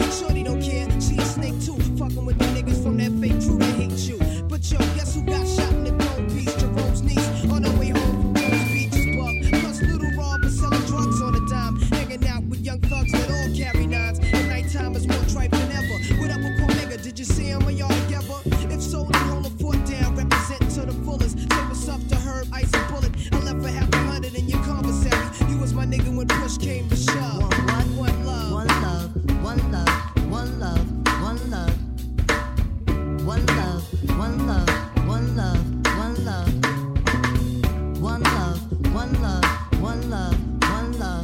Shorty don't care, she a snake too. Fucking with the niggas from that fake crew that hate you. But yo, guess who got shot in the Gold Beach? Jerome's niece on her way home from Rose Beach is bugged. Plus Little Rob is selling drugs on a dime. Hanging out with young thugs that all carry nines. At nighttime is more tripe than ever. What up with Cormega? Did you see him or y'all together? If so, then hold a foot down. Represent to the fullest. Say what's up to Herb, Ice and Bullet. I left for half 100 in your commissary. You was my nigga when push came to shove. One love. One love. One love. One love. One love. One love. One love. One love. One love. One love. One love. One love. One love.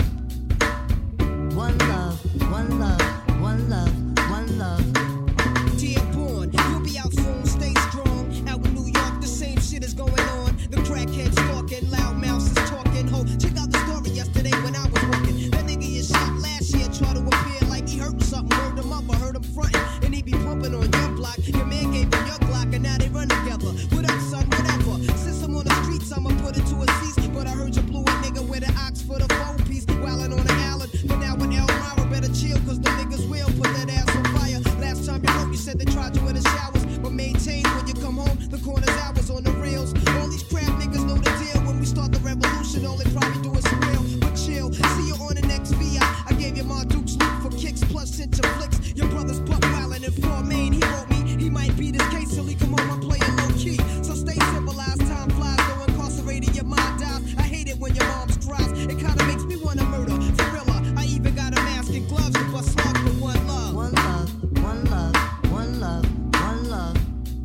One love. One love. One love. One love. Dear born, you'll be out soon, stay strong. Out in New York, the same shit is going on. The crackheads talking, loud mouths is talking. Ho, check out the story yesterday when I was working. That nigga is shot last year, try to appear like he hurt something. Word him up, I heard him frontin', and he be pumping on your block. Your man gave him your Glock, and now they run together. What up, son? Whatever. Since I'm on the streets, I'ma put it to a cease. But I heard you blew a nigga with an ox for the phone piece. Wildin' on an island, but now in Elmira, better chill, cause the niggas will put that ass on fire. Last time you wrote, you said they tried you in the showers, but maintain when you come home, the corner's ours on the rails. All these crap niggas know the deal. When we start the revolution, all they probably do is squeal. But chill, see you on the next VI. I gave you my Duke's loot for kicks plus center flicks. Your brother's buck wildin' in Fort Maine. He wrote me, he might beat his case till he come home. I'm playing low key, so stay civilized. Time flies, though incarcerated, your mind dies. I hate it when your mom's cries. It kinda makes me wanna murder. Thriller, I even got a mask and gloves to bust slugs for one love. One love, one love, one love, one love.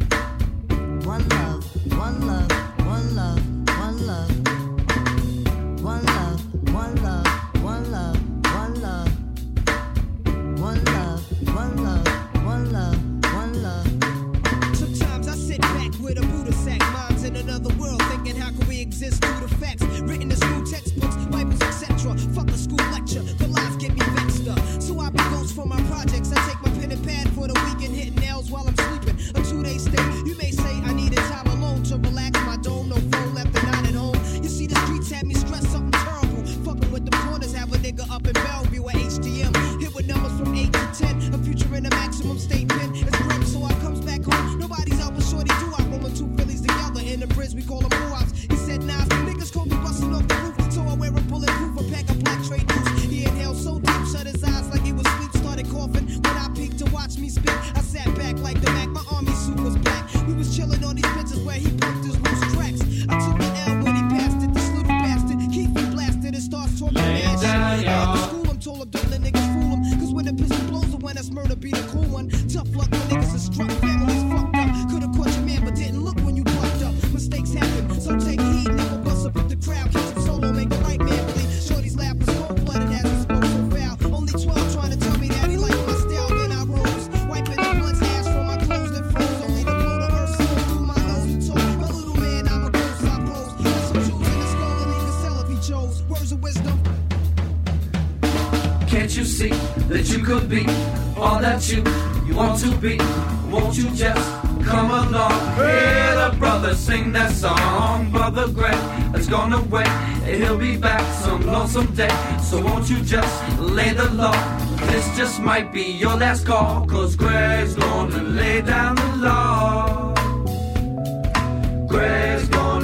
One love, one love, one love, one love. One love, one love, one love, one love. One love, one love, one love, one love. Sometimes I sit back with a Buddha sack. Minds in another world, thinking how can we exist through the facts? Written in school textbooks, Bibles, etc. Fuck a school lecture, the lies get me vexed up. So I be ghost for my projects. I take my pen and pad for the weekend, hitting nails while I'm sleeping. A 2-day stay, you may say I needed time alone to relax my dome. No phone left the night at home. You see the streets had me stress something terrible. Fucking with the corners, have a nigga up in Bellevue at HDM. Hit with numbers from 8 to 10. A future in a maximum state pen. It's grim, so I comes back home. Nobody's out with shorty do. I rolling 2 Phillies together in the bridge. We call them blowouts. He said, nah, niggas call me busting off the roof. So I wear a bulletproof, a pack of black trade juice. He inhaled so deep, shut his eyes like he was asleep. Started coughing when I peeked to watch me speak. I sat back like the Mac. My army suit was black. We was chilling on these benches where he pumped his loose tracks. I took the L when he passed it. This little bastard, keep me blasted and starts talking mad shit. After school, I'm told him don't let niggas fool him. Cause when the pistol blows or when that's murder, be the cool one. Tough luck when niggas are struck, families fucked up. Could've caught your man, but didn't look when you bucked up. Mistakes happen, so take heed, never bust up with the crowd. Catch him solo, make the right man bleed. Shorty's laugh was cold-blooded as he spoke so foul. Only 12 trying to tell me that he liked my style, then I rose. Wiping the blood's ash from my clothes that froze. Only to blow the earth so through my nose and told my little man I'm a ghost, I pose. Got some jewels in the skull and he could sell if he chose. Words of wisdom. Can't you see that you could be all that you want to be? Won't you just come along? Hear the brother sing that song. Brother Greg has gone away. He'll be back some lonesome day. So won't you just lay the law? This just might be your last call. Cause Greg's gonna lay down the law. Greg's gonna